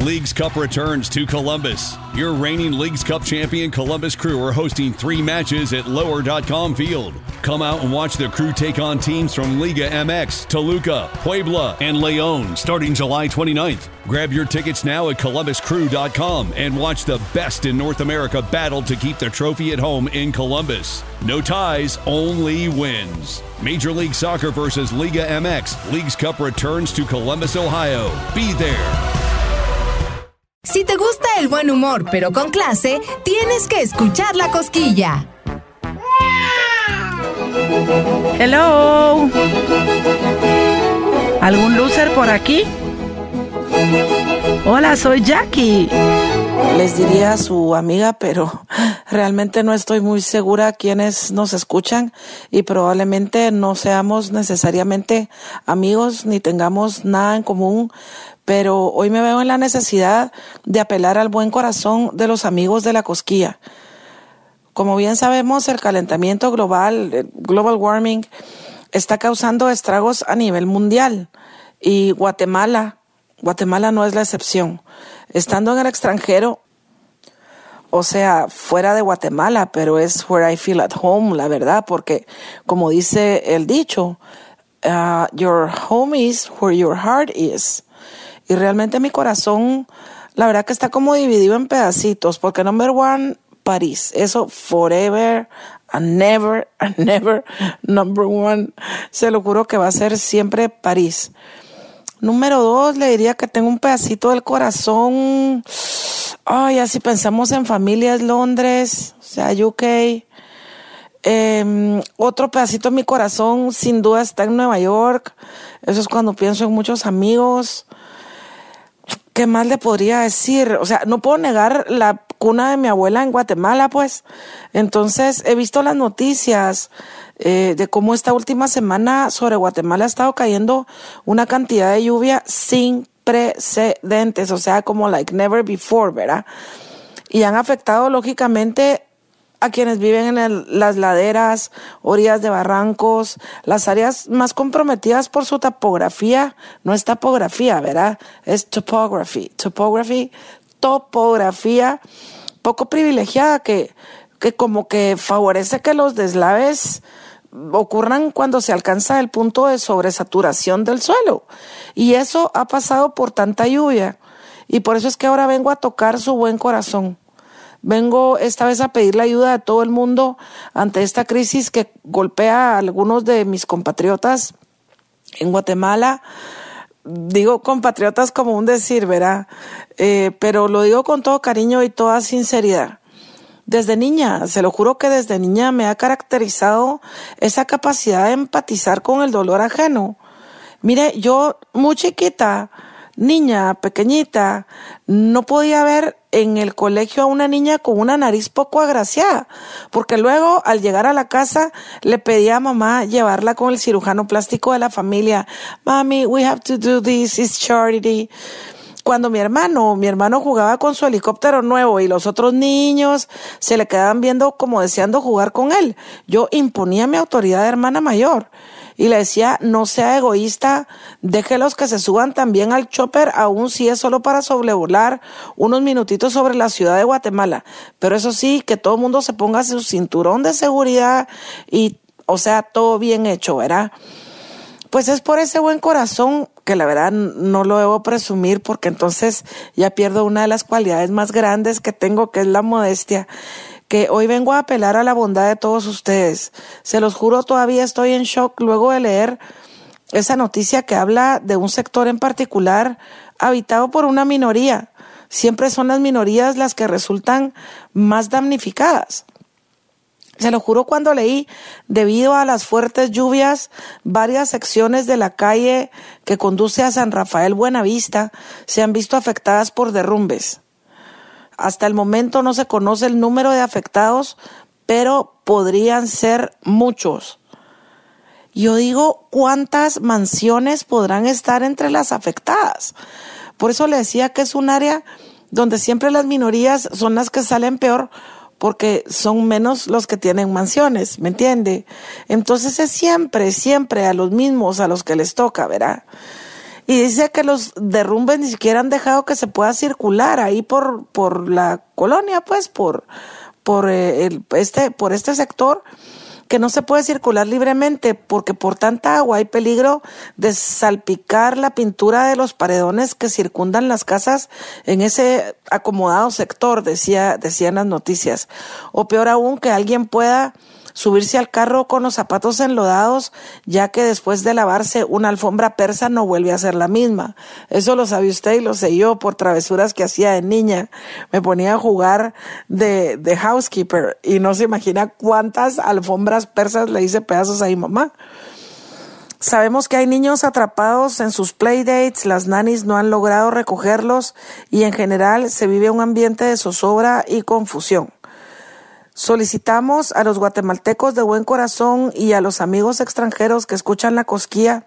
Leagues Cup returns to Columbus. Your reigning Leagues Cup champion Columbus Crew are hosting 3 matches at Lower.com Field. Come out and watch the Crew take on teams from Liga MX, Toluca, Puebla, and León starting July 29th. Grab your tickets now at ColumbusCrew.com and watch the best in North America battle to keep the trophy at home in Columbus. No ties, only wins. Major League Soccer versus Liga MX. Leagues Cup returns to Columbus, Ohio. Be there. Si te gusta el buen humor, pero con clase, tienes que escuchar La Cosquilla. Hello. ¿Algún loser por aquí? Hola, soy Jackie. Les diría a su amiga, pero realmente no estoy muy segura quiénes nos escuchan y probablemente no seamos necesariamente amigos ni tengamos nada en común, pero hoy me veo en la necesidad de apelar al buen corazón de los amigos de La Cosquilla. Como bien sabemos, el calentamiento global, el global warming, está causando estragos a nivel mundial y Guatemala no es la excepción. Estando en el extranjero, o sea, fuera de Guatemala, pero es where I feel at home, la verdad, porque como dice el dicho, your home is where your heart is. Y realmente mi corazón, la verdad que está como dividido en pedacitos, porque number one, París. Eso forever and never, number one. Se lo juro que va a ser siempre París. Número 2, le diría que tengo un pedacito del corazón. Ay, así pensamos en familia es Londres, o sea, UK. Otro pedacito de mi corazón, sin duda, está en Nueva York. Eso es cuando pienso en muchos amigos. ¿Qué más le podría decir? O sea, no puedo negar la cuna de mi abuela en Guatemala, pues. Entonces, he visto las noticias de cómo esta última semana sobre Guatemala ha estado cayendo una cantidad de lluvia sin precedentes, o sea, como like never before, ¿verdad? Y han afectado, lógicamente, a quienes viven en las laderas, orillas de barrancos, las áreas más comprometidas por su topografía. No es topografía, ¿verdad? Es topography, topografía poco privilegiada que como que favorece que los deslaves ocurran cuando se alcanza el punto de sobresaturación del suelo. Y eso ha pasado por tanta lluvia. Y por eso es que ahora vengo a tocar su buen corazón. Vengo esta vez a pedir la ayuda de todo el mundo ante esta crisis que golpea a algunos de mis compatriotas en Guatemala. Digo compatriotas como un decir, ¿verdad? Pero lo digo con todo cariño y toda sinceridad. Desde niña, se lo juro que desde niña me ha caracterizado esa capacidad de empatizar con el dolor ajeno. Mire, yo muy chiquita, niña, pequeñita, no podía ver en el colegio a una niña con una nariz poco agraciada, porque luego al llegar a la casa le pedía a mamá llevarla con el cirujano plástico de la familia. Mami, we have to do this, it's charity. Cuando mi hermano jugaba con su helicóptero nuevo y los otros niños se le quedaban viendo como deseando jugar con él, yo imponía mi autoridad de hermana mayor y le decía, no sea egoísta, déjelos que se suban también al chopper, aun si es solo para sobrevolar unos minutitos sobre la ciudad de Guatemala. Pero eso sí, que todo el mundo se ponga su cinturón de seguridad y, o sea, todo bien hecho, ¿verdad? Pues es por ese buen corazón que la verdad no lo debo presumir porque entonces ya pierdo una de las cualidades más grandes que tengo, que es la modestia, que hoy vengo a apelar a la bondad de todos ustedes. Se los juro, todavía estoy en shock luego de leer esa noticia que habla de un sector en particular habitado por una minoría. Siempre son las minorías las que resultan más damnificadas. Se lo juro, cuando leí, debido a las fuertes lluvias, varias secciones de la calle que conduce a San Rafael Buenavista se han visto afectadas por derrumbes. Hasta el momento no se conoce el número de afectados, pero podrían ser muchos. Yo digo, ¿cuántas mansiones podrán estar entre las afectadas? Por eso le decía que es un área donde siempre las minorías son las que salen peor, porque son menos los que tienen mansiones, ¿me entiende? Entonces es siempre a los mismos a los que les toca, ¿verdad? Y dice que los derrumbes ni siquiera han dejado que se pueda circular ahí por la colonia, pues, por este sector, que no se puede circular libremente porque por tanta agua hay peligro de salpicar la pintura de los paredones que circundan las casas en ese acomodado sector, decían las noticias. O peor aún, que alguien pueda subirse al carro con los zapatos enlodados, ya que después de lavarse una alfombra persa no vuelve a ser la misma. Eso lo sabe usted y lo sé yo por travesuras que hacía de niña. Me ponía a jugar de housekeeper y no se imagina cuántas alfombras persas le hice pedazos a mi mamá. Sabemos que hay niños atrapados en sus playdates, las nannies no han logrado recogerlos y en general se vive un ambiente de zozobra y confusión. Solicitamos a los guatemaltecos de buen corazón y a los amigos extranjeros que escuchan La Cosquilla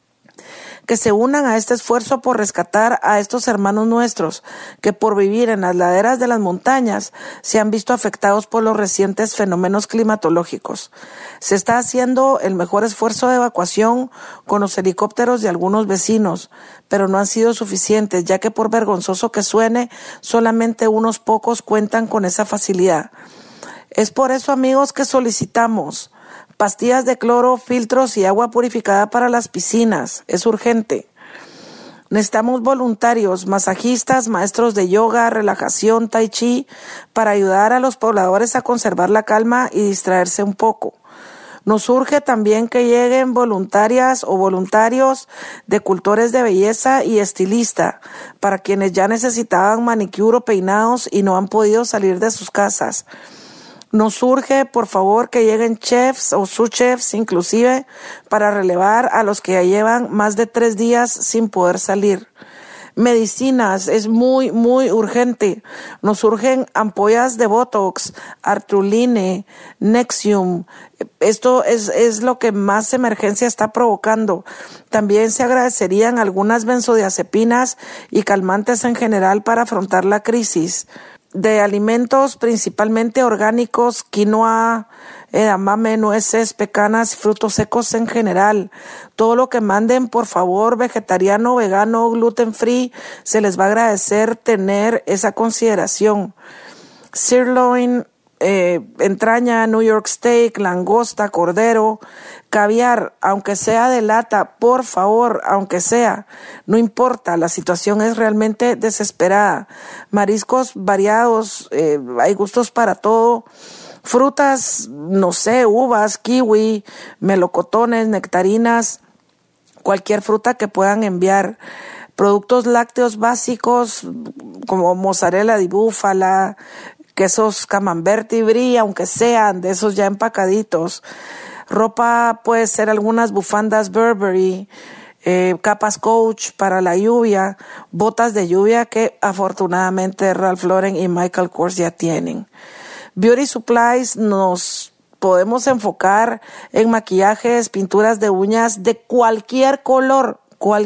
que se unan a este esfuerzo por rescatar a estos hermanos nuestros que por vivir en las laderas de las montañas se han visto afectados por los recientes fenómenos climatológicos. Se está haciendo el mejor esfuerzo de evacuación con los helicópteros de algunos vecinos, pero no han sido suficientes, ya que por vergonzoso que suene, solamente unos pocos cuentan con esa facilidad. Es por eso, amigos, que solicitamos pastillas de cloro, filtros y agua purificada para las piscinas. Es urgente. Necesitamos voluntarios, masajistas, maestros de yoga, relajación, tai chi, para ayudar a los pobladores a conservar la calma y distraerse un poco. Nos urge también que lleguen voluntarias o voluntarios de cultores de belleza y estilista para quienes ya necesitaban manicure o peinados y no han podido salir de sus casas. Nos urge, por favor, que lleguen chefs o sous-chefs inclusive para relevar a los que ya llevan más de 3 días sin poder salir. Medicinas, es muy, muy urgente. Nos urgen ampollas de Botox, Artruline, Nexium. Esto es lo que más emergencia está provocando. También se agradecerían algunas benzodiazepinas y calmantes en general para afrontar la crisis. De alimentos principalmente orgánicos, quinoa, edamame, nueces, pecanas, frutos secos en general. Todo lo que manden, por favor, vegetariano, vegano, gluten free, se les va a agradecer tener esa consideración. Sirloin, entraña, New York steak, langosta, cordero, caviar, aunque sea de lata, por favor, aunque sea, no importa, la situación es realmente desesperada. Mariscos variados, hay gustos para todo. Frutas, no sé, uvas, kiwi, melocotones, nectarinas, cualquier fruta que puedan enviar. Productos lácteos básicos como mozzarella di búfala, quesos camembert y brie, aunque sean de esos ya empacaditos. Ropa puede ser algunas bufandas Burberry, capas Coach para la lluvia, botas de lluvia que afortunadamente Ralph Lauren y Michael Kors ya tienen. Beauty supplies, nos podemos enfocar en maquillajes, pinturas de uñas de cualquier color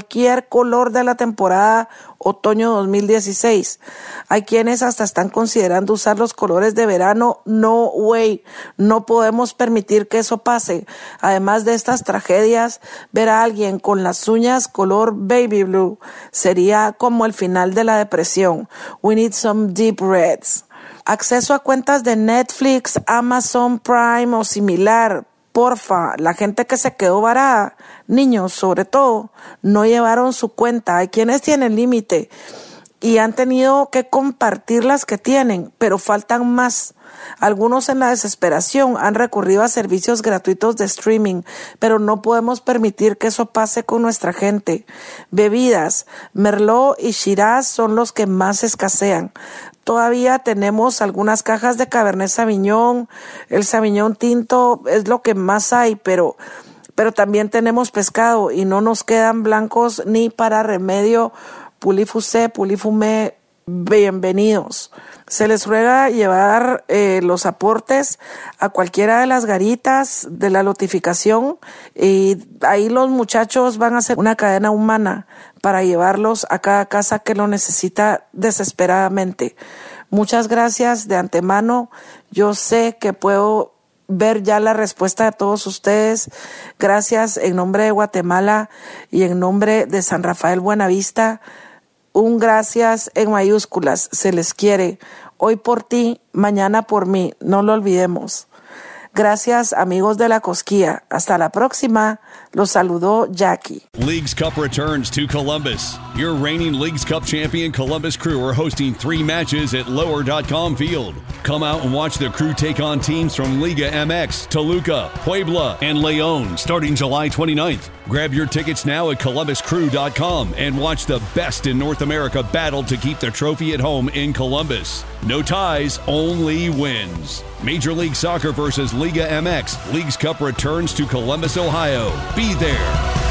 de la temporada otoño 2016. Hay quienes hasta están considerando usar los colores de verano. No way, no podemos permitir que eso pase. Además de estas tragedias, ver a alguien con las uñas color baby blue sería como el final de la depresión. We need some deep reds. Acceso a cuentas de Netflix, Amazon Prime o similar. Porfa, la gente que se quedó varada, niños sobre todo, no llevaron su cuenta. Hay quienes tienen límite y han tenido que compartir las que tienen, pero faltan más. Algunos en la desesperación han recurrido a servicios gratuitos de streaming, pero no podemos permitir que eso pase con nuestra gente. Bebidas, Merlot y Shiraz son los que más escasean. Todavía tenemos algunas cajas de Cabernet Sauvignon, el Sauvignon tinto es lo que más hay, pero también tenemos pescado y no nos quedan blancos ni para remedio. Pulifusé, Pulifumé, bienvenidos. Se les ruega llevar los aportes a cualquiera de las garitas de la lotificación y ahí los muchachos van a hacer una cadena humana para llevarlos a cada casa que lo necesita desesperadamente. Muchas gracias de antemano. Yo sé que puedo ver ya la respuesta de todos ustedes. Gracias en nombre de Guatemala y en nombre de San Rafael Buenavista. Un gracias en mayúsculas. Se les quiere. Hoy por ti, mañana por mí. No lo olvidemos. Gracias, amigos de La Cosquilla. Hasta la próxima. Los saludó Jackie. Leagues Cup returns to Columbus. Your reigning Leagues Cup champion Columbus Crew are hosting 3 matches at Lower.com Field. Come out and watch the Crew take on teams from Liga MX, Toluca, Puebla, and León starting July 29th. Grab your tickets now at ColumbusCrew.com and watch the best in North America battle to keep the trophy at home in Columbus. No ties, only wins. Major League Soccer versus Liga MX. Leagues Cup returns to Columbus, Ohio. Be there.